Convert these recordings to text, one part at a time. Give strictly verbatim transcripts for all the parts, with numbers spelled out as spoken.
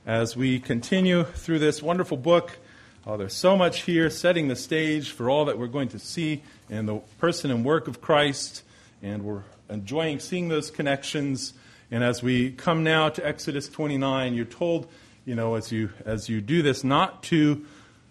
As we continue through this wonderful book, oh, there's so much here setting the stage for all that we're going to see in the person and work of Christ, and we're enjoying seeing those connections. And as we come now to Exodus twenty-nine, you're told, you know, as you as you do this, not to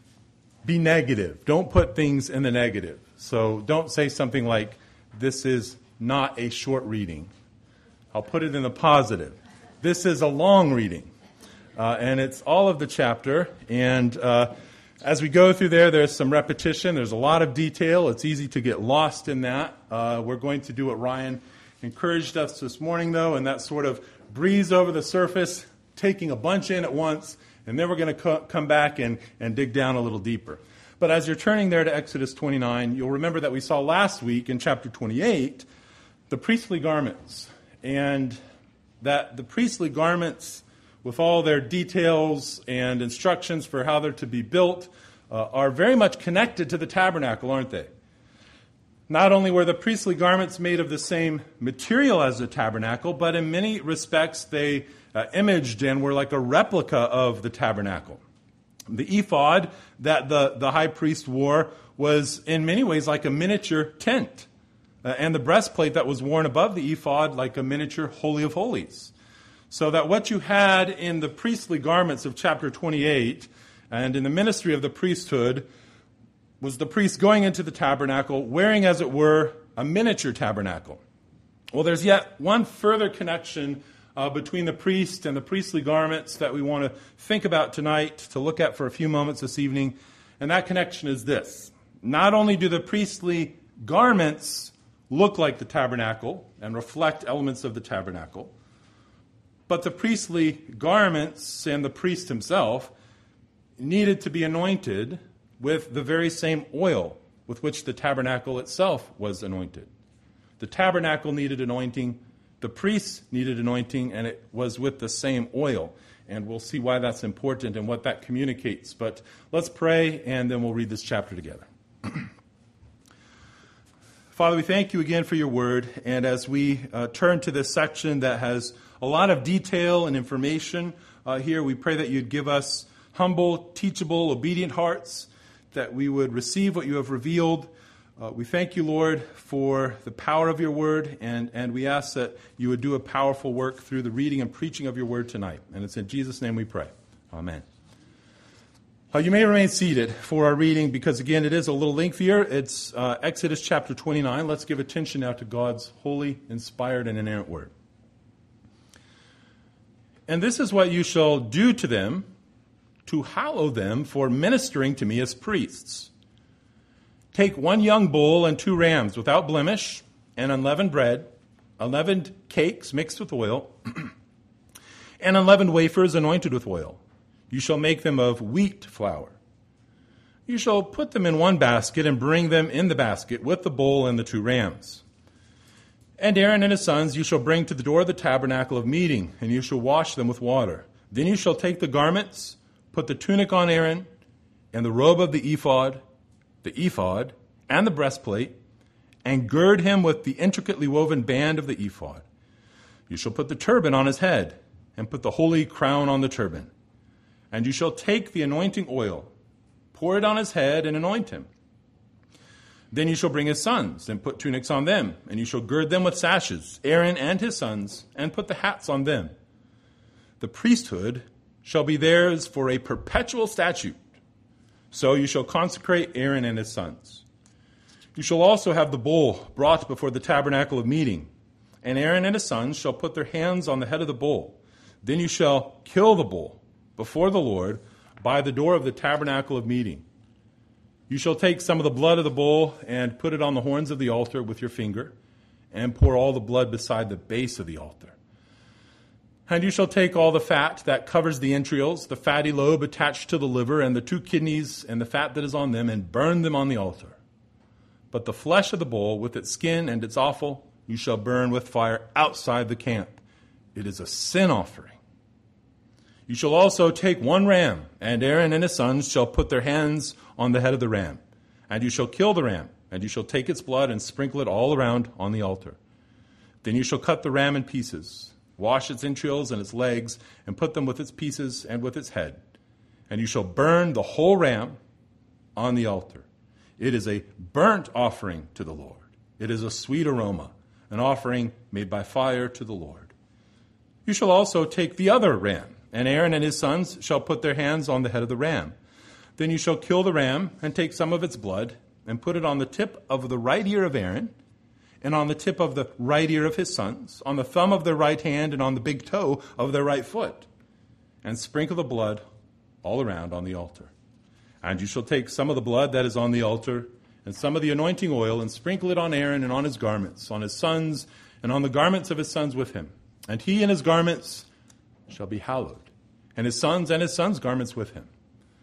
be negative. Don't put things in the negative. So don't say something like, this is not a short reading. I'll put it in the positive. This is a long reading. Uh, and it's all of the chapter. And uh, as we go through there, there's some repetition. There's a lot of detail. It's easy to get lost in that. Uh, we're going to do what Ryan encouraged us this morning, though, and that sort of breeze over the surface, taking a bunch in at once, and then we're going to co- come back and, and dig down a little deeper. But as you're turning there to Exodus twenty-nine, you'll remember that we saw last week in chapter twenty-eight the priestly garments, and that the priestly garments, with all their details and instructions for how they're to be built, uh, are very much connected to the tabernacle, aren't they? Not only were the priestly garments made of the same material as the tabernacle, but in many respects they uh, imaged and were like a replica of the tabernacle. The ephod that the, the high priest wore was in many ways like a miniature tent, uh, and the breastplate that was worn above the ephod like a miniature Holy of Holies. So that what you had in the priestly garments of chapter twenty-eight and in the ministry of the priesthood was the priest going into the tabernacle, wearing, as it were, a miniature tabernacle. Well, there's yet one further connection uh, between the priest and the priestly garments that we want to think about tonight, to look at for a few moments this evening, and that connection is this. Not only do the priestly garments look like the tabernacle and reflect elements of the tabernacle, but the priestly garments and the priest himself needed to be anointed with the very same oil with which the tabernacle itself was anointed. The tabernacle needed anointing, the priests needed anointing, and it was with the same oil. And we'll see why that's important and what that communicates. But let's pray, and then we'll read this chapter together. Father, we thank you again for your word. And as we uh, turn to this section that has a lot of detail and information uh, here, we pray that you'd give us humble, teachable, obedient hearts, that we would receive what you have revealed. Uh, we thank you, Lord, for the power of your word, and, and we ask that you would do a powerful work through the reading and preaching of your word tonight. And it's in Jesus' name we pray. Amen. Uh, you may remain seated for our reading because, again, it is a little lengthier. It's uh, Exodus chapter twenty-nine. Let's give attention now to God's holy, inspired, and inerrant word. And this is what you shall do to them, to hallow them for ministering to me as priests. Take one young bull and two rams without blemish, and unleavened bread, unleavened cakes mixed with oil, and unleavened wafers anointed with oil. You shall make them of wheat flour. You shall put them in one basket and bring them in the basket with the bull and the two rams. And Aaron and his sons you shall bring to the door of the tabernacle of meeting, and you shall wash them with water. Then you shall take the garments, put the tunic on Aaron, and the robe of the ephod, the ephod, and the breastplate, and gird him with the intricately woven band of the ephod. You shall put the turban on his head, and put the holy crown on the turban. And you shall take the anointing oil, pour it on his head, and anoint him. Then you shall bring his sons, and put tunics on them, and you shall gird them with sashes, Aaron and his sons, and put the hats on them. The priesthood shall be theirs for a perpetual statute. So you shall consecrate Aaron and his sons. You shall also have the bull brought before the tabernacle of meeting, and Aaron and his sons shall put their hands on the head of the bull. Then you shall kill the bull before the Lord by the door of the tabernacle of meeting. You shall take some of the blood of the bull and put it on the horns of the altar with your finger, and pour all the blood beside the base of the altar. And you shall take all the fat that covers the entrails, the fatty lobe attached to the liver, and the two kidneys, and the fat that is on them, and burn them on the altar. But the flesh of the bull, with its skin and its offal, you shall burn with fire outside the camp. It is a sin offering. You shall also take one ram, and Aaron and his sons shall put their hands on the head of the ram. And you shall kill the ram, and you shall take its blood and sprinkle it all around on the altar. Then you shall cut the ram in pieces, Wash its entrails and its legs, and put them with its pieces and with its head. And you shall burn the whole ram on the altar. It is a burnt offering to the Lord. It is a sweet aroma, an offering made by fire to the Lord. You shall also take the other ram, and Aaron and his sons shall put their hands on the head of the ram. Then you shall kill the ram and take some of its blood and put it on the tip of the right ear of Aaron, and on the tip of the right ear of his sons, on the thumb of their right hand, and on the big toe of their right foot, and sprinkle the blood all around on the altar. And you shall take some of the blood that is on the altar, and some of the anointing oil, and sprinkle it on Aaron and on his garments, on his sons, and on the garments of his sons with him. And he and his garments shall be hallowed, and his sons and his sons' garments with him.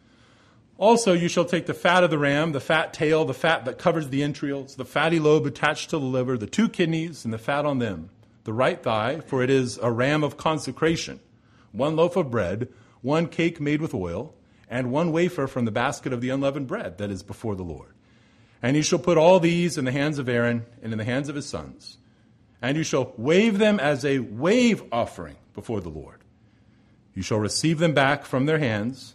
Also you shall take the fat of the ram, the fat tail, the fat that covers the entrails, the fatty lobe attached to the liver, the two kidneys, and the fat on them, the right thigh, for it is a ram of consecration, one loaf of bread, one cake made with oil, and one wafer from the basket of the unleavened bread that is before the Lord. And you shall put all these in the hands of Aaron and in the hands of his sons. And you shall wave them as a wave offering before the Lord. You shall receive them back from their hands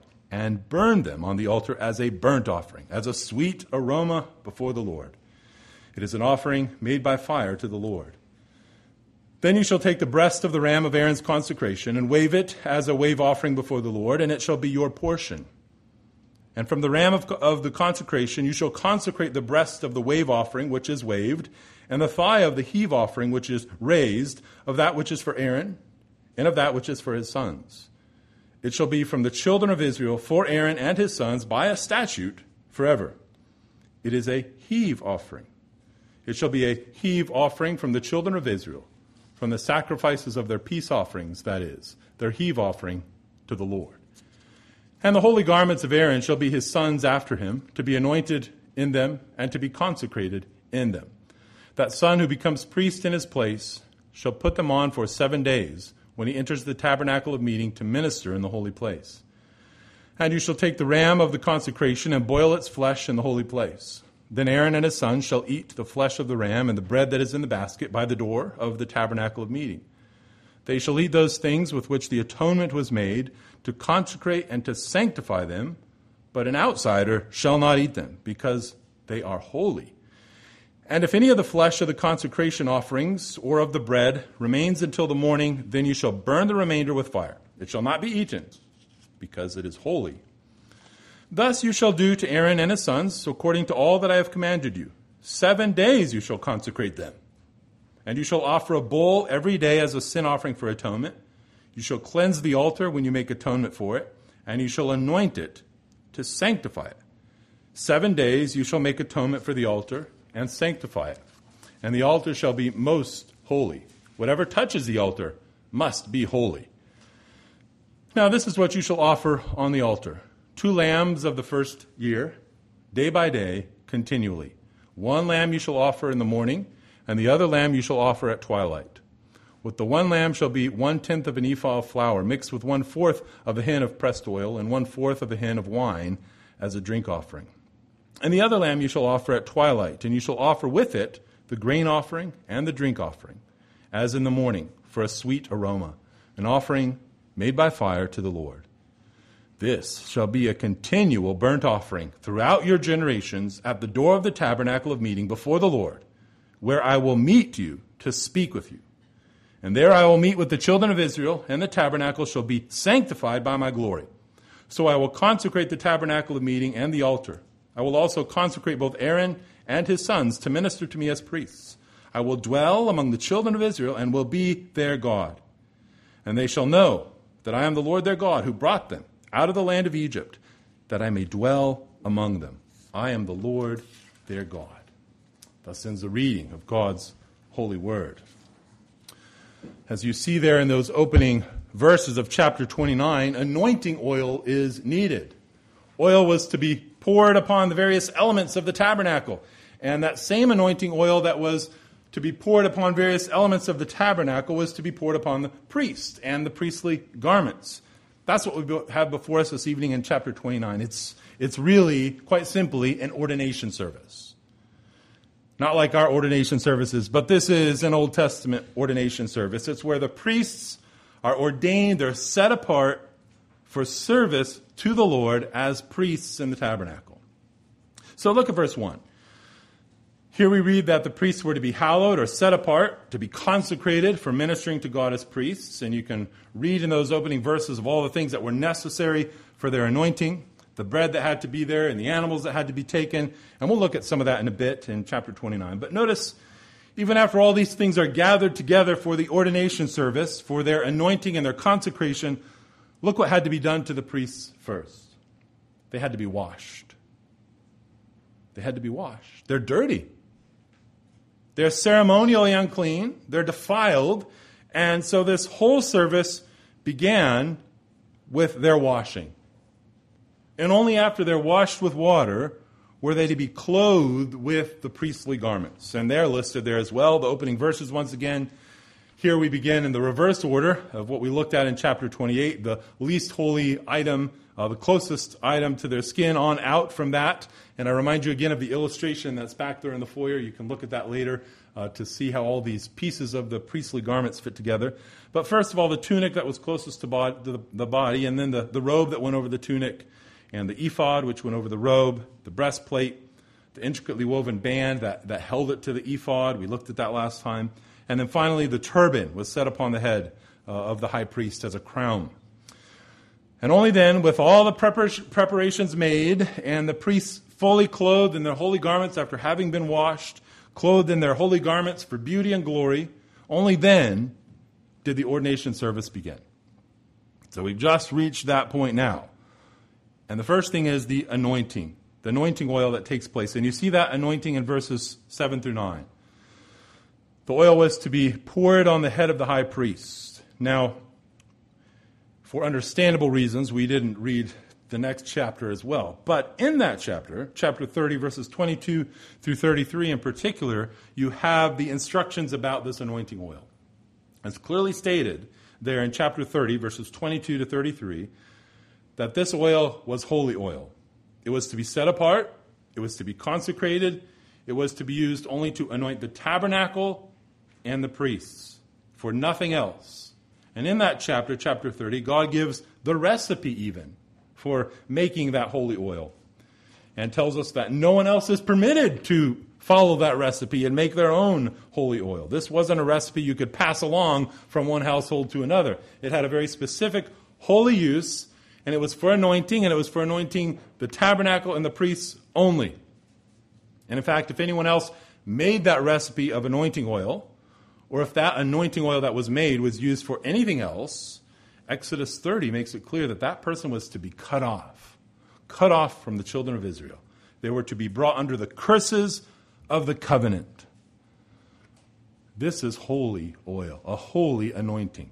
and burn them on the altar as a burnt offering, as a sweet aroma before the Lord. It is an offering made by fire to the Lord. Then you shall take the breast of the ram of Aaron's consecration and wave it as a wave offering before the Lord, and it shall be your portion. And from the ram of, of the consecration you shall consecrate the breast of the wave offering, which is waved, and the thigh of the heave offering, which is raised, of that which is for Aaron, and of that which is for his sons. It shall be from the children of Israel for Aaron and his sons by a statute forever. It is a heave offering. It shall be a heave offering from the children of Israel, from the sacrifices of their peace offerings, that is, their heave offering to the Lord. And the holy garments of Aaron shall be his sons after him, to be anointed in them and to be consecrated in them. That son who becomes priest in his place shall put them on for seven days when he enters the tabernacle of meeting to minister in the holy place. And you shall take the ram of the consecration and boil its flesh in the holy place. Then Aaron and his sons shall eat the flesh of the ram and the bread that is in the basket by the door of the tabernacle of meeting. They shall eat those things with which the atonement was made to consecrate and to sanctify them, but an outsider shall not eat them, because they are holy. And if any of the flesh of the consecration offerings or of the bread remains until the morning, then you shall burn the remainder with fire. It shall not be eaten, because it is holy. Thus you shall do to Aaron and his sons, according to all that I have commanded you. Seven days you shall consecrate them. And you shall offer a bull every day as a sin offering for atonement. You shall cleanse the altar when you make atonement for it, and you shall anoint it to sanctify it. Seven days you shall make atonement for the altar and sanctify it. And the altar shall be most holy. Whatever touches the altar must be holy. Now this is what you shall offer on the altar. Two lambs of the first year, day by day, continually. One lamb you shall offer in the morning, and the other lamb you shall offer at twilight. With the one lamb shall be one-tenth of an ephah of flour, mixed with one-fourth of a hin of pressed oil, and one-fourth of a hin of wine as a drink offering. And the other lamb you shall offer at twilight, and you shall offer with it the grain offering and the drink offering, as in the morning, for a sweet aroma, an offering made by fire to the Lord. This shall be a continual burnt offering throughout your generations at the door of the tabernacle of meeting before the Lord, where I will meet you to speak with you. And there I will meet with the children of Israel, and the tabernacle shall be sanctified by my glory. So I will consecrate the tabernacle of meeting and the altar. I will also consecrate both Aaron and his sons to minister to me as priests. I will dwell among the children of Israel and will be their God. And they shall know that I am the Lord their God, who brought them out of the land of Egypt, that I may dwell among them. I am the Lord their God. Thus ends the reading of God's holy word. As you see there in those opening verses of chapter twenty-nine, anointing oil is needed. Oil was to be poured upon the various elements of the tabernacle. And that same anointing oil that was to be poured upon various elements of the tabernacle was to be poured upon the priest and the priestly garments. That's what we have before us this evening in chapter twenty-nine. It's, it's really, quite simply, an ordination service. Not like our ordination services, but this is an Old Testament ordination service. It's where the priests are ordained, they're set apart for service to the Lord as priests in the tabernacle. So look at verse one. Here we read that the priests were to be hallowed or set apart, to be consecrated for ministering to God as priests. And you can read in those opening verses of all the things that were necessary for their anointing, the bread that had to be there and the animals that had to be taken. And we'll look at some of that in a bit in chapter twenty-nine. But notice, even after all these things are gathered together for the ordination service, for their anointing and their consecration, look what had to be done to the priests first. They had to be washed. They had to be washed. They're dirty. They're ceremonially unclean. They're defiled. And so this whole service began with their washing. And only after they're washed with water were they to be clothed with the priestly garments. And they're listed there as well. The opening verses, once again, here we begin in the reverse order of what we looked at in chapter twenty-eight, the least holy item, uh, the closest item to their skin on out from that. And I remind you again of the illustration that's back there in the foyer. You can look at that later uh, to see how all these pieces of the priestly garments fit together. But first of all, the tunic that was closest to, bod- to the, the body, and then the, the robe that went over the tunic, and the ephod, which went over the robe, the breastplate, the intricately woven band that, that held it to the ephod. We looked at that last time. And then finally, the turban was set upon the head uh, of the high priest as a crown. And only then, with all the prepar- preparations made, and the priests fully clothed in their holy garments after having been washed, clothed in their holy garments for beauty and glory, only then did the ordination service begin. So we've just reached that point now. And the first thing is the anointing, the anointing oil that takes place. And you see that anointing in verses seven through nine. The oil was to be poured on the head of the high priest. Now, for understandable reasons, we didn't read the next chapter as well. But in that chapter, chapter thirty, verses twenty-two through thirty-three in particular, you have the instructions about this anointing oil. It's clearly stated there in chapter thirty, verses twenty-two to thirty-three, that this oil was holy oil. It was to be set apart. It was to be consecrated. It was to be used only to anoint the tabernacle and the priests, for nothing else. And in that chapter, chapter thirty, God gives the recipe even for making that holy oil, and tells us that no one else is permitted to follow that recipe and make their own holy oil. This wasn't a recipe you could pass along from one household to another. It had a very specific holy use, and it was for anointing, and it was for anointing the tabernacle and the priests only. And in fact, if anyone else made that recipe of anointing oil, or if that anointing oil that was made was used for anything else, Exodus thirty makes it clear that that person was to be cut off, cut off from the children of Israel. They were to be brought under the curses of the covenant. This is holy oil, a holy anointing.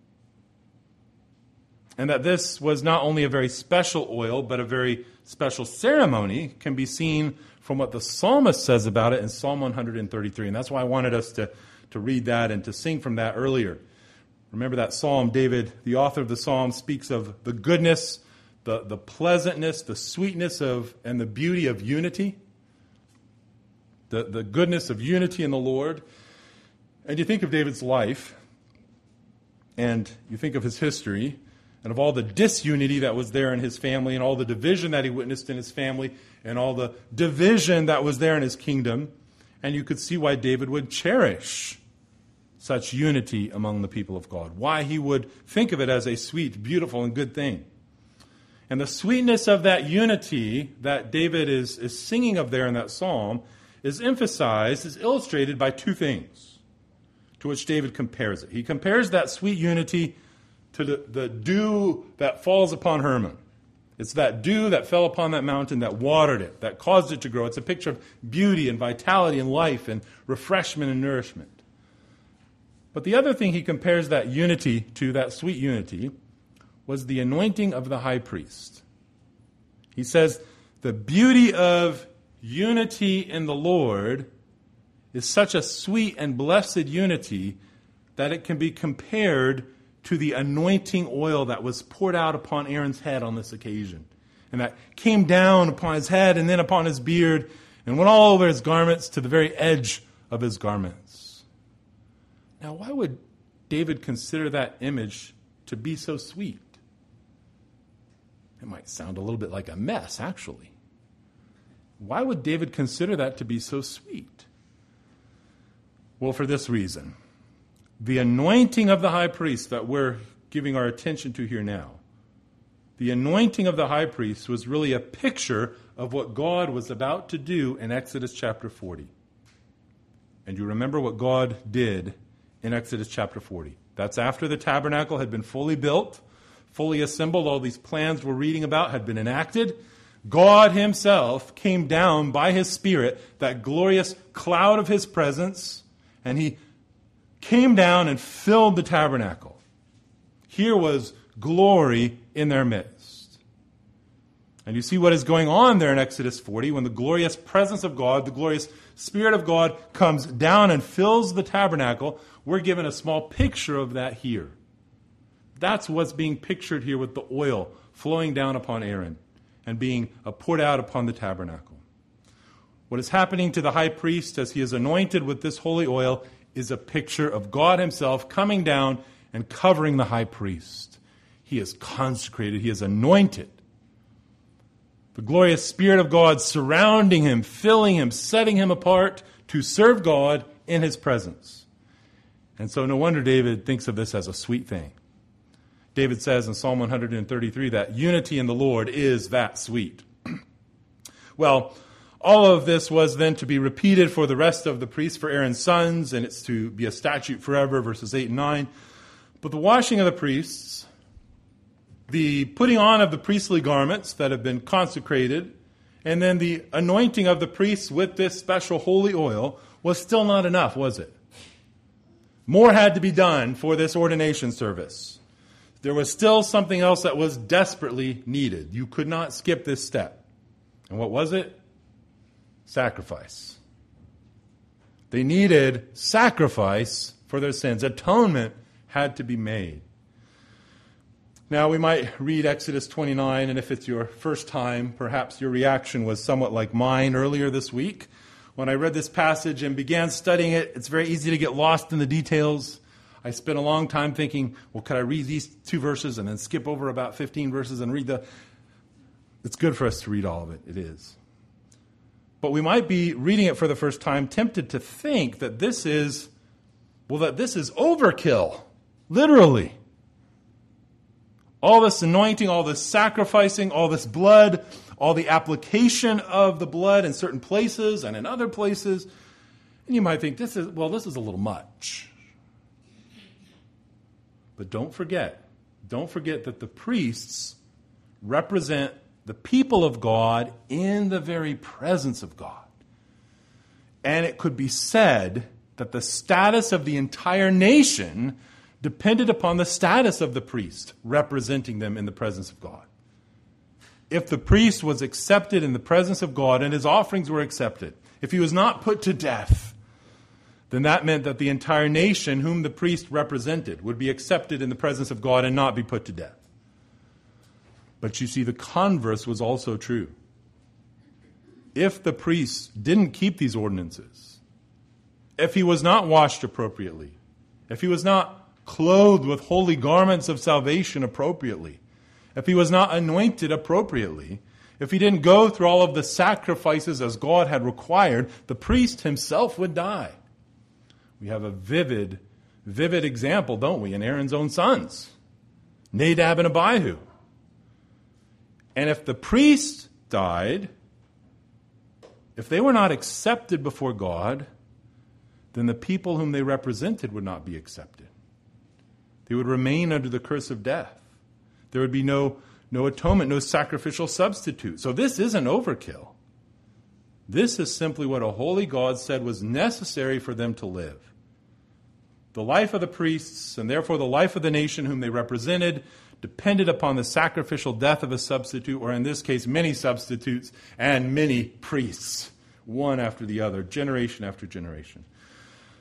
And that this was not only a very special oil, but a very special ceremony can be seen from what the psalmist says about it in Psalm one thirty-three. And that's why I wanted us to, to read that and to sing from that earlier. Remember that psalm, David, the author of the psalm, speaks of the goodness, the, the pleasantness, the sweetness of, and the beauty of unity. The, the goodness of unity in the Lord. And you think of David's life, and you think of his history, and of all the disunity that was there in his family, and all the division that he witnessed in his family, and all the division that was there in his kingdom. And you could see why David would cherish such unity among the people of God, why he would think of it as a sweet, beautiful, and good thing. And the sweetness of that unity that David is, is singing of there in that psalm is emphasized, is illustrated by two things to which David compares it. He compares that sweet unity to the, the dew that falls upon Hermon. It's that dew that fell upon that mountain that watered it, that caused it to grow. It's a picture of beauty and vitality and life and refreshment and nourishment. But the other thing he compares that unity to, that sweet unity, was the anointing of the high priest. He says, the beauty of unity in the Lord is such a sweet and blessed unity that it can be compared to the anointing oil that was poured out upon Aaron's head on this occasion. And that came down upon his head and then upon his beard and went all over his garments to the very edge of his garments. Now, why would David consider that image to be so sweet? It might sound a little bit like a mess, actually. Why would David consider that to be so sweet? Well, for this reason. The anointing of the high priest that we're giving our attention to here now, the anointing of the high priest was really a picture of what God was about to do in Exodus chapter forty. And you remember what God did in Exodus chapter forty. That's after the tabernacle had been fully built, fully assembled, all these plans we're reading about had been enacted. God himself came down by his Spirit, that glorious cloud of his presence, and he came down and filled the tabernacle. Here was glory in their midst. And you see what is going on there in Exodus forty when the glorious presence of God, the glorious Spirit of God comes down and fills the tabernacle. We're given a small picture of that here. That's what's being pictured here with the oil flowing down upon Aaron and being poured out upon the tabernacle. What is happening to the high priest as he is anointed with this holy oil is a picture of God himself coming down and covering the high priest. He is consecrated. He is anointed. The glorious Spirit of God surrounding him, filling him, setting him apart to serve God in his presence. And so no wonder David thinks of this as a sweet thing. David says in Psalm one thirty-three that unity in the Lord is that sweet. Well, all of this was then to be repeated for the rest of the priests, for Aaron's sons, and it's to be a statute forever, verses eight and nine. But the washing of the priests, the putting on of the priestly garments that have been consecrated, and then the anointing of the priests with this special holy oil was still not enough, was it? More had to be done for this ordination service. There was still something else that was desperately needed. You could not skip this step. And what was it? Sacrifice. They needed sacrifice for their sins. Atonement had to be made. Now, we might read Exodus twenty-nine, and if it's your first time, perhaps your reaction was somewhat like mine earlier this week. When I read this passage and began studying it, it's very easy to get lost in the details. I spent a long time thinking, well, could I read these two verses and then skip over about fifteen verses and read the... It's good for us to read all of it. It is. But we might be reading it for the first time, tempted to think that this is, well, that this is overkill. Literally. All this anointing, all this sacrificing, all this blood, all the application of the blood in certain places and in other places. And you might think, this is, well, this is a little much. But don't forget, don't forget that the priests represent the people of God in the very presence of God. And it could be said that the status of the entire nation depended upon the status of the priest representing them in the presence of God. If the priest was accepted in the presence of God and his offerings were accepted, if he was not put to death, then that meant that the entire nation whom the priest represented would be accepted in the presence of God and not be put to death. But you see, the converse was also true. If the priest didn't keep these ordinances, if he was not washed appropriately, if he was not clothed with holy garments of salvation appropriately, if he was not anointed appropriately, if he didn't go through all of the sacrifices as God had required, the priest himself would die. We have a vivid, vivid example, don't we, in Aaron's own sons, Nadab and Abihu. And if the priest died, if they were not accepted before God, then the people whom they represented would not be accepted. They would remain under the curse of death. There would be no, no atonement, no sacrificial substitute. So this isn't overkill. This is simply what a holy God said was necessary for them to live. The life of the priests, and therefore the life of the nation whom they represented, depended upon the sacrificial death of a substitute, or in this case, many substitutes and many priests, one after the other, generation after generation.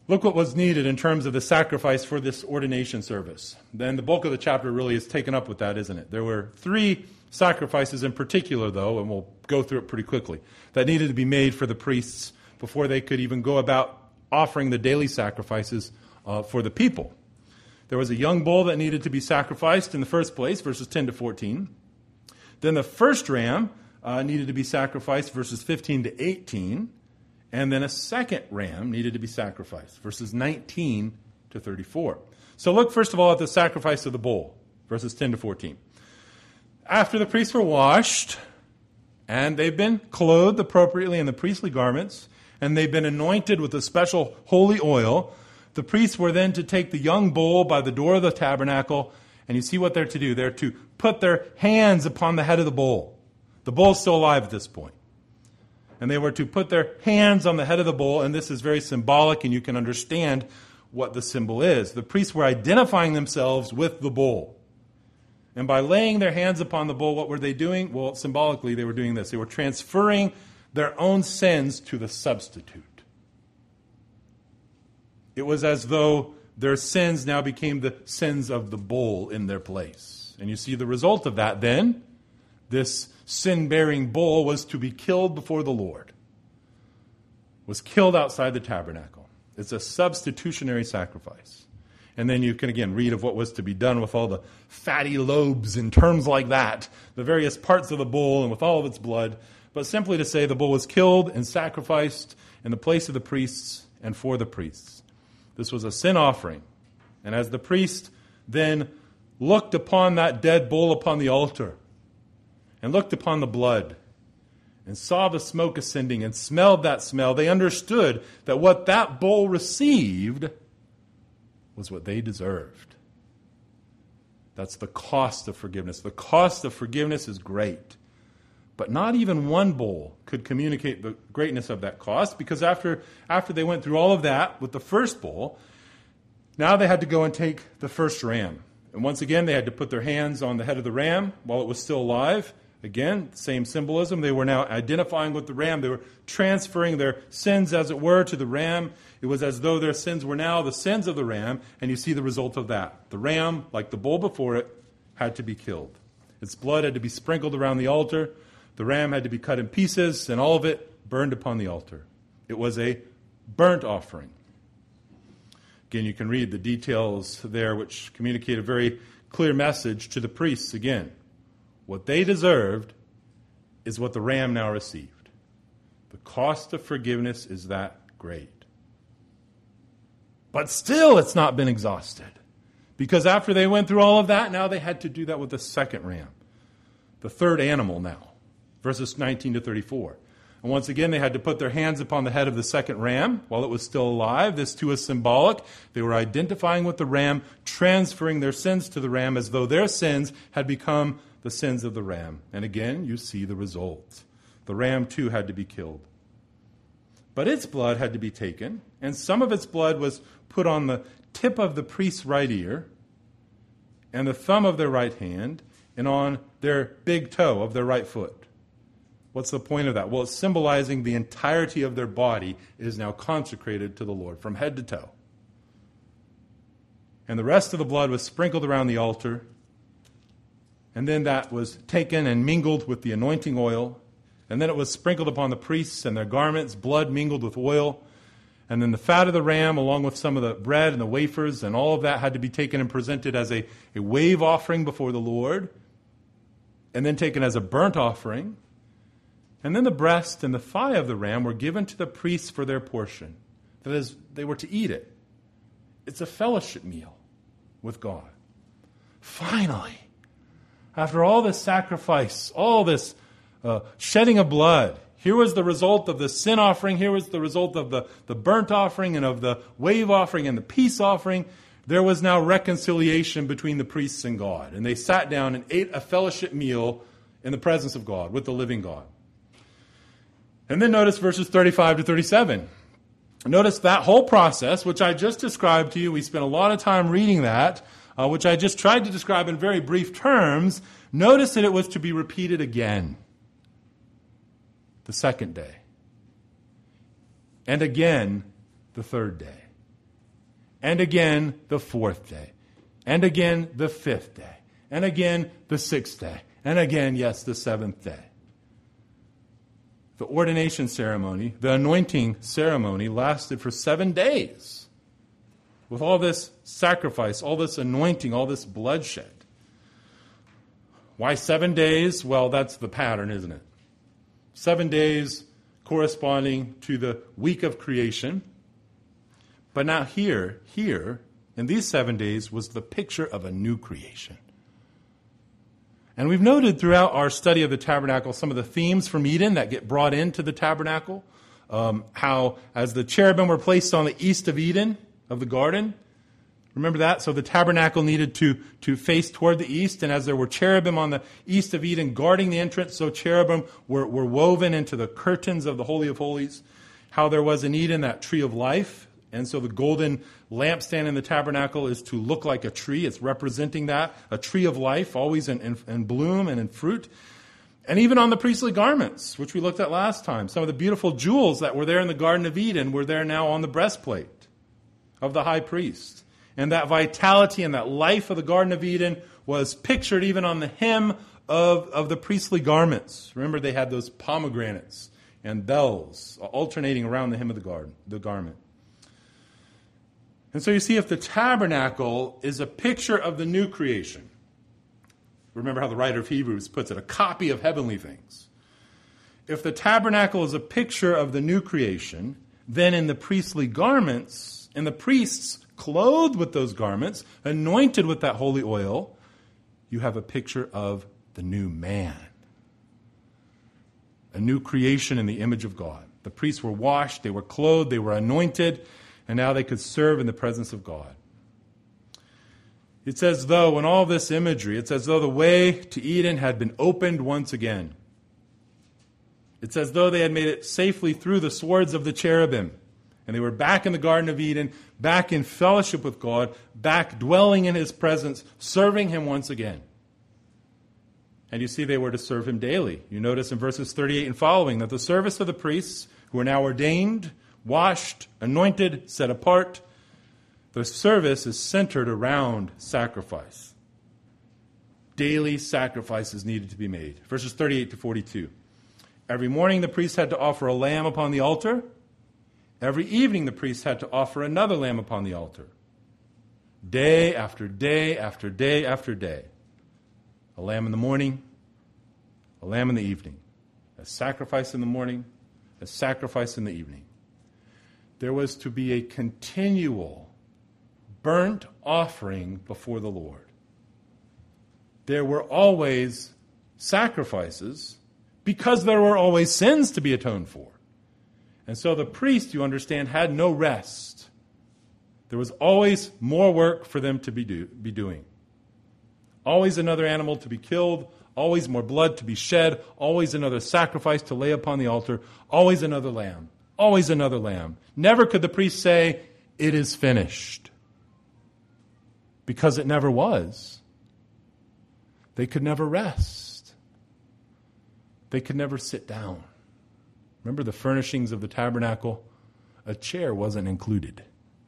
Look what was needed in terms of the sacrifice for this ordination service. Then the bulk of the chapter really is taken up with that, isn't it? There were three sacrifices in particular, though, and we'll go through it pretty quickly, that needed to be made for the priests before they could even go about offering the daily sacrifices uh, for the people. There was a young bull that needed to be sacrificed in the first place, verses ten to fourteen. Then the first ram uh, needed to be sacrificed, verses fifteen to eighteen. And then a second ram needed to be sacrificed, verses nineteen to thirty-four. So look first of all at the sacrifice of the bull, verses ten to fourteen. After the priests were washed, and they've been clothed appropriately in the priestly garments, and they've been anointed with a special holy oil, the priests were then to take the young bull by the door of the tabernacle, and you see what they're to do. They're to put their hands upon the head of the bull. The bull's still alive at this point. And they were to put their hands on the head of the bull, and this is very symbolic, and you can understand what the symbol is. The priests were identifying themselves with the bull. And by laying their hands upon the bull, what were they doing? Well, symbolically, they were doing this. They were transferring their own sins to the substitute. It was as though their sins now became the sins of the bull in their place. And you see the result of that then. This sin-bearing bull was to be killed before the Lord. Was killed outside the tabernacle. It's a substitutionary sacrifice. And then you can again read of what was to be done with all the fatty lobes and terms like that, the various parts of the bull and with all of its blood. But simply to say the bull was killed and sacrificed in the place of the priests and for the priests. This was a sin offering. And as the priest then looked upon that dead bull upon the altar, and looked upon the blood, and saw the smoke ascending, and smelled that smell, they understood that what that bull received was what they deserved. That's the cost of forgiveness. The cost of forgiveness is great. But not even one bull could communicate the greatness of that cost, because after, after they went through all of that with the first bull, now they had to go and take the first ram. And once again, they had to put their hands on the head of the ram while it was still alive. Again, same symbolism. They were now identifying with the ram. They were transferring their sins, as it were, to the ram. It was as though their sins were now the sins of the ram, and you see the result of that. The ram, like the bull before it, had to be killed. Its blood had to be sprinkled around the altar. The ram had to be cut in pieces, and all of it burned upon the altar. It was a burnt offering. Again, you can read the details there, which communicate a very clear message to the priests again. What they deserved is what the ram now received. The cost of forgiveness is that great. But still, it's not been exhausted. Because after they went through all of that, now they had to do that with the second ram. The third animal now. Verses nineteen to thirty-four. And once again, they had to put their hands upon the head of the second ram while it was still alive. This too is symbolic. They were identifying with the ram, transferring their sins to the ram as though their sins had become the sins of the ram. And again, you see the result. The ram too had to be killed. But its blood had to be taken, and some of its blood was put on the tip of the priest's right ear, and the thumb of their right hand, and on their big toe of their right foot. What's the point of that? Well, it's symbolizing the entirety of their body is now consecrated to the Lord, from head to toe. And the rest of the blood was sprinkled around the altar, and then that was taken and mingled with the anointing oil, and then it was sprinkled upon the priests and their garments, blood mingled with oil, and then the fat of the ram, along with some of the bread and the wafers, and all of that had to be taken and presented as a, a wave offering before the Lord, and then taken as a burnt offering. And then the breast and the thigh of the ram were given to the priests for their portion. That is, they were to eat it. It's a fellowship meal with God. Finally, after all this sacrifice, all this uh, shedding of blood, here was the result of the sin offering, here was the result of the, the burnt offering and of the wave offering and the peace offering. There was now reconciliation between the priests and God. And they sat down and ate a fellowship meal in the presence of God, with the living God. And then notice verses thirty-five to thirty-seven. Notice that whole process, which I just described to you. We spent a lot of time reading that, uh, which I just tried to describe in very brief terms. Notice that it was to be repeated again the second day. And again the third day. and again the fourth day, and again the fifth day, and again the sixth day, and again, yes, the seventh day. The ordination ceremony, the anointing ceremony, lasted for seven days with all this sacrifice, all this anointing, all this bloodshed. Why seven days? Well, that's the pattern, isn't it? Seven days corresponding to the week of creation. But now here, here, in these seven days was the picture of a new creation. And we've noted throughout our study of the tabernacle some of the themes from Eden that get brought into the tabernacle. Um, how, as the cherubim were placed on the east of Eden, of the garden, remember that? So the tabernacle needed to, to face toward the east, and as there were cherubim on the east of Eden guarding the entrance, so cherubim were, were woven into the curtains of the Holy of Holies. How there was in Eden that tree of life, and so the golden lampstand in the tabernacle is to look like a tree. It's representing that, a tree of life, always in, in, in bloom and in fruit. And even on the priestly garments, which we looked at last time, some of the beautiful jewels that were there in the Garden of Eden were there now on the breastplate of the high priest. And that vitality and that life of the Garden of Eden was pictured even on the hem of, of the priestly garments. Remember, they had those pomegranates and bells alternating around the hem of the garden, the garment. And so you see, if the tabernacle is a picture of the new creation, remember how the writer of Hebrews puts it, a copy of heavenly things. If the tabernacle is a picture of the new creation, then in the priestly garments, in the priests clothed with those garments, anointed with that holy oil, you have a picture of the new man. A new creation in the image of God. The priests were washed, they were clothed, they were anointed, and now they could serve in the presence of God. It's as though, in all this imagery, it's as though the way to Eden had been opened once again. It's as though they had made it safely through the swords of the cherubim. And they were back in the Garden of Eden, back in fellowship with God, back dwelling in His presence, serving Him once again. And you see, they were to serve Him daily. You notice in verses thirty-eight and following that the service of the priests, who are now ordained, washed, anointed, set apart, the service is centered around sacrifice. Daily sacrifices needed to be made. Verses thirty-eight to forty-two. Every morning the priest had to offer a lamb upon the altar. Every evening the priest had to offer another lamb upon the altar. Day after day after day after day. A lamb in the morning, a lamb in the evening. A sacrifice in the morning, a sacrifice in the evening. There was to be a continual burnt offering before the Lord. There were always sacrifices because there were always sins to be atoned for. And so the priest, you understand, had no rest. There was always more work for them to be, do, be doing. Always another animal to be killed, always more blood to be shed, always another sacrifice to lay upon the altar, always another lamb, always another lamb. Never could the priest say, "It is finished," because it never was. They could never rest. They could never sit down. Remember the furnishings of the tabernacle? A chair wasn't included.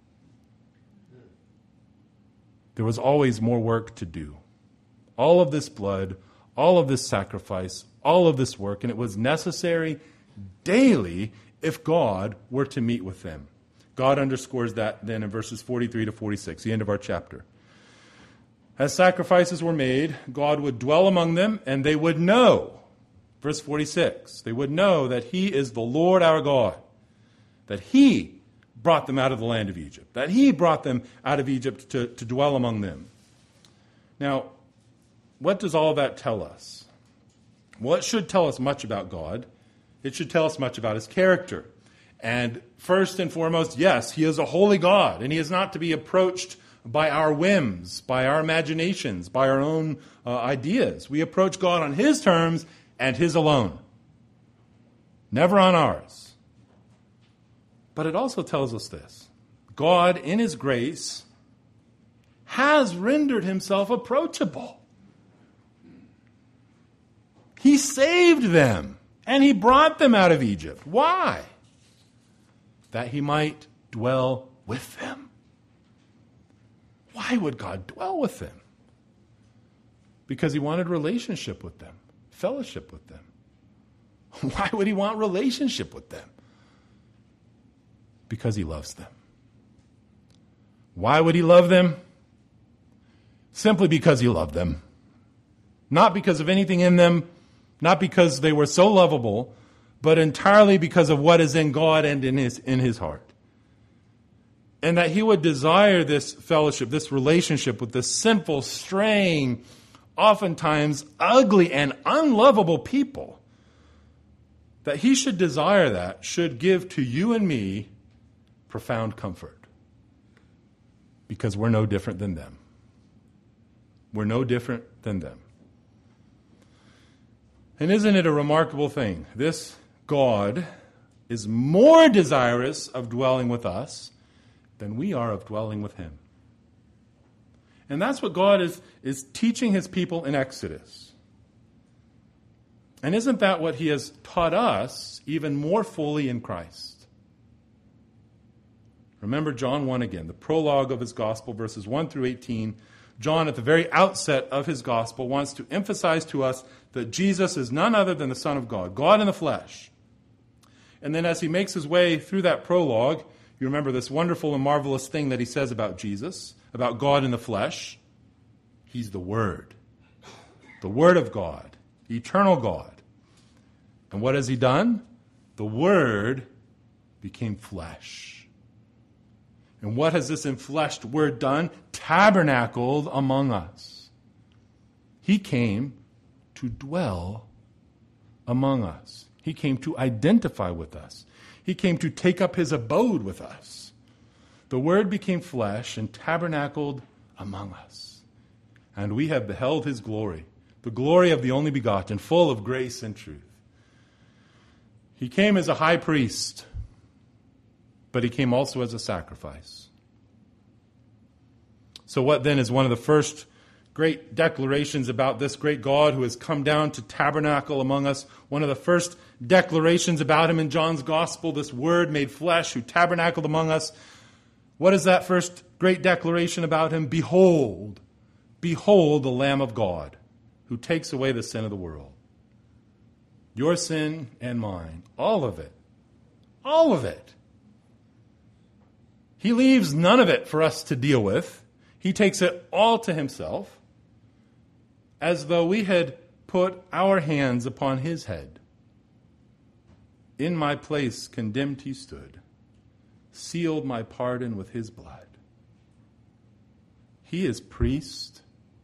There was always more work to do. All of this blood, all of this sacrifice, all of this work, and it was necessary daily if God were to meet with them. God underscores that then in verses forty-three to forty-six, the end of our chapter. As sacrifices were made, God would dwell among them, and they would know, verse forty-six, they would know that He is the Lord our God, that He brought them out of the land of Egypt, that He brought them out of Egypt to, to dwell among them. Now, what does all that tell us? Well, it should tell us much about God. It should tell us much about His character. And first and foremost, yes, He is a holy God, and He is not to be approached by our whims, by our imaginations, by our own uh, ideas. We approach God on His terms and His alone, never on ours. But it also tells us this: God, in His grace, has rendered Himself approachable. He saved them, and He brought them out of Egypt. Why? That He might dwell with them. Why would God dwell with them? Because he wanted relationship with them, fellowship with them. Why would he want relationship with them? Because he loves them. Why would he love them? Simply because he loved them. Not because of anything in them, not because they were so lovable, but entirely because of what is in God and in his, in his heart. And that he would desire this fellowship, this relationship with this sinful, straying, oftentimes ugly and unlovable people. That he should desire that should give to you and me profound comfort. Because we're no different than them. We're no different than them. And isn't it a remarkable thing? This God is more desirous of dwelling with us than we are of dwelling with him. And that's what God is, is teaching his people in Exodus. And isn't that what he has taught us even more fully in Christ? Remember John one again, the prologue of his gospel, verses one through eighteen. John, at the very outset of his gospel, wants to emphasize to us that Jesus is none other than the Son of God, God in the flesh. And then as he makes his way through that prologue, you remember this wonderful and marvelous thing that he says about Jesus, about God in the flesh. He's the Word, the Word of God, eternal God. And what has he done? The Word became flesh. And what has this enfleshed Word done? Tabernacled among us. He came to dwell among us. He came to identify with us. He came to take up his abode with us. The Word became flesh and tabernacled among us. And we have beheld his glory, the glory of the only begotten, full of grace and truth. He came as a high priest, but he came also as a sacrifice. So what then is one of the first great declarations about this great God who has come down to tabernacle among us? One of the first declarations about him in John's gospel, this Word made flesh who tabernacled among us. What is that first great declaration about him? Behold, behold the Lamb of God who takes away the sin of the world. Your sin and mine, all of it, all of it. He leaves none of it for us to deal with. He takes it all to himself, as though we had put our hands upon his head. In my place condemned he stood, sealed my pardon with his blood. He is priest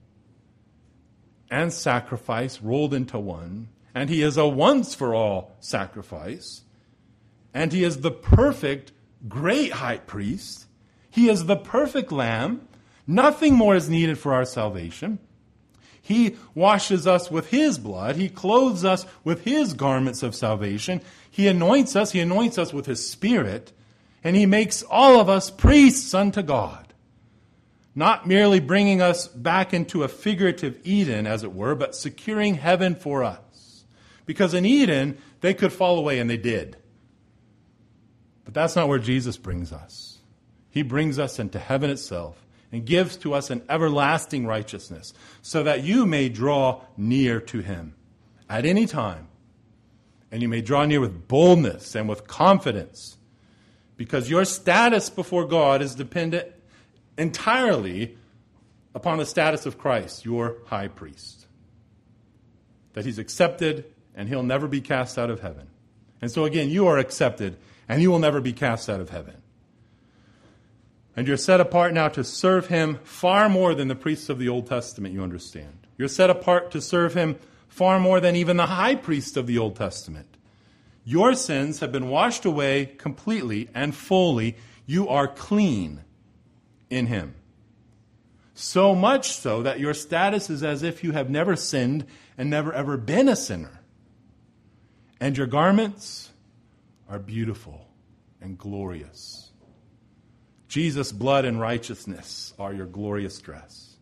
and sacrifice rolled into one, and he is a once-for-all sacrifice, and he is the perfect great high priest. He is the perfect lamb. Nothing more is needed for our salvation. He washes us with his blood. He clothes us with his garments of salvation. He anoints us. He anoints us with his Spirit. And he makes all of us priests unto God. Not merely bringing us back into a figurative Eden, as it were, but securing heaven for us. Because in Eden, they could fall away, and they did. But that's not where Jesus brings us. He brings us into heaven itself and gives to us an everlasting righteousness so that you may draw near to him at any time. And you may draw near with boldness and with confidence, because your status before God is dependent entirely upon the status of Christ, your high priest. That he's accepted and he'll never be cast out of heaven. And so again, you are accepted and you will never be cast out of heaven. And you're set apart now to serve him far more than the priests of the Old Testament, you understand. You're set apart to serve him far more than even the high priest of the Old Testament. Your sins have been washed away completely and fully. You are clean in him. So much so that your status is as if you have never sinned and never ever been a sinner. And your garments are beautiful and glorious. Jesus' blood and righteousness are your glorious dress.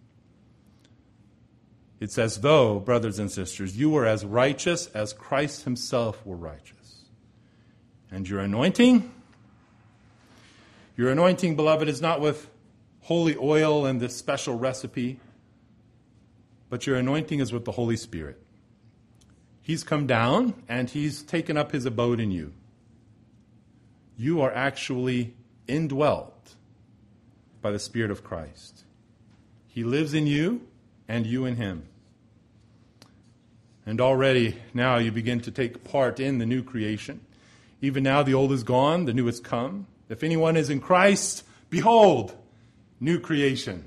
It's as though, brothers and sisters, you were as righteous as Christ himself were righteous. And your anointing, your anointing, beloved, is not with holy oil and this special recipe, but your anointing is with the Holy Spirit. He's come down and he's taken up his abode in you. You are actually indwelt by the Spirit of Christ. He lives in you and you in him. And already now you begin to take part in the new creation. Even now the old is gone, the new has come. If anyone is in Christ, behold, new creation.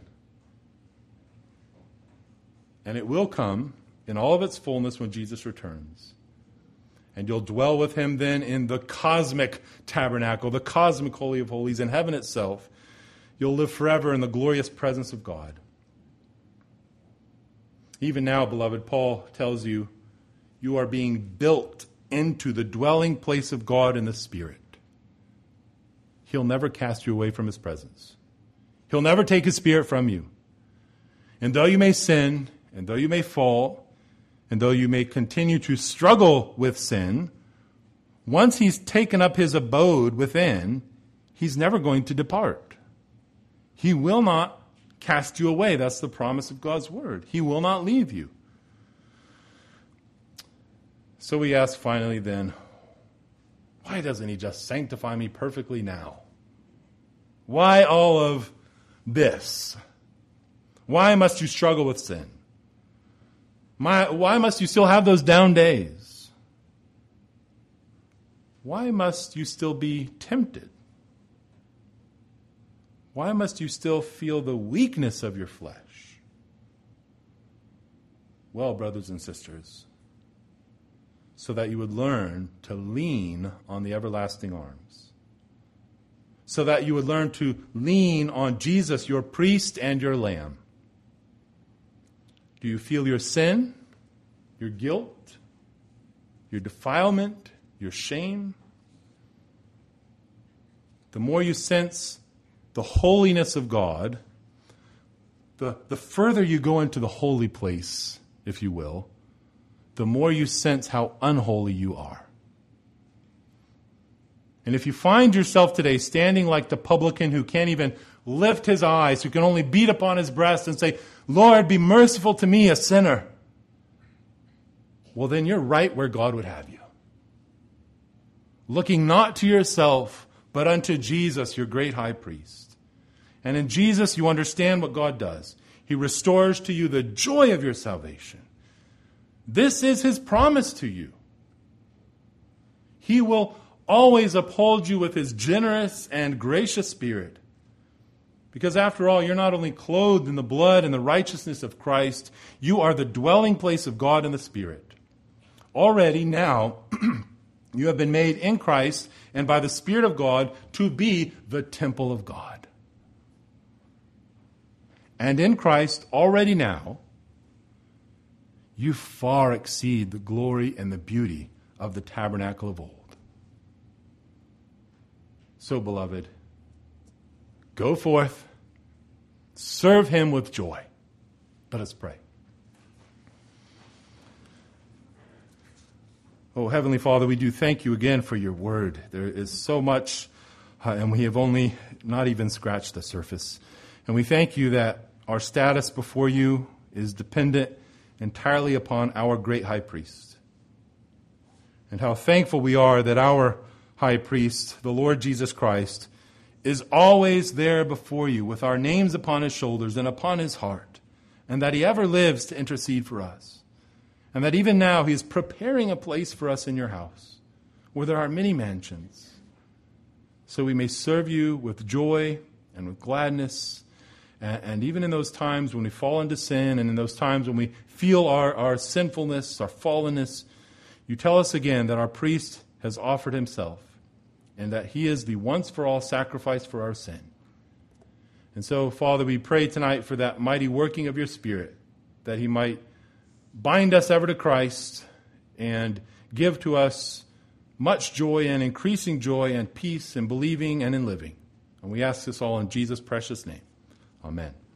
And it will come in all of its fullness when Jesus returns. And you'll dwell with him then in the cosmic tabernacle, the cosmic Holy of Holies, in heaven itself. You'll live forever in the glorious presence of God. Even now, beloved, Paul tells you, you are being built into the dwelling place of God in the Spirit. He'll never cast you away from his presence. He'll never take his Spirit from you. And though you may sin, and though you may fall, and though you may continue to struggle with sin, once he's taken up his abode within, he's never going to depart. He will not cast you away. That's the promise of God's word. He will not leave you. So we ask finally then, why doesn't he just sanctify me perfectly now? Why all of this? Why must you struggle with sin? My, why must you still have those down days? Why must you still be tempted? Why must you still feel the weakness of your flesh? Well, brothers and sisters, so that you would learn to lean on the everlasting arms. So that you would learn to lean on Jesus, your priest and your lamb. Do you feel your sin, your guilt, your defilement, your shame? The more you sense the holiness of God, the, the further you go into the holy place, if you will, the more you sense how unholy you are. And if you find yourself today standing like the publican who can't even lift his eyes, who can only beat upon his breast and say, Lord, be merciful to me, a sinner, well, then you're right where God would have you. Looking not to yourself, but unto Jesus, your great high priest. And in Jesus, you understand what God does. He restores to you the joy of your salvation. This is his promise to you. He will always uphold you with his generous and gracious spirit. Because after all, you're not only clothed in the blood and the righteousness of Christ, you are the dwelling place of God in the Spirit. Already now, you have been made in Christ and by the Spirit of God to be the temple of God. And in Christ, already now, you far exceed the glory and the beauty of the tabernacle of old. So, beloved, go forth, serve him with joy. Let us pray. Oh, Heavenly Father, we do thank you again for your word. There is so much, uh, and we have only not even scratched the surface. And we thank you that our status before you is dependent entirely upon our great high priest. And how thankful we are that our high priest, the Lord Jesus Christ, is always there before you with our names upon his shoulders and upon his heart, and that he ever lives to intercede for us. And that even now he is preparing a place for us in your house, where there are many mansions, so we may serve you with joy and with gladness. And, and even in those times when we fall into sin, and in those times when we feel our, our sinfulness, our fallenness, you tell us again that our priest has offered himself, and that he is the once-for-all sacrifice for our sin. And so, Father, we pray tonight for that mighty working of your Spirit, that he might bind us ever to Christ and give to us much joy and increasing joy and peace in believing and in living. And we ask this all in Jesus' precious name. Amen.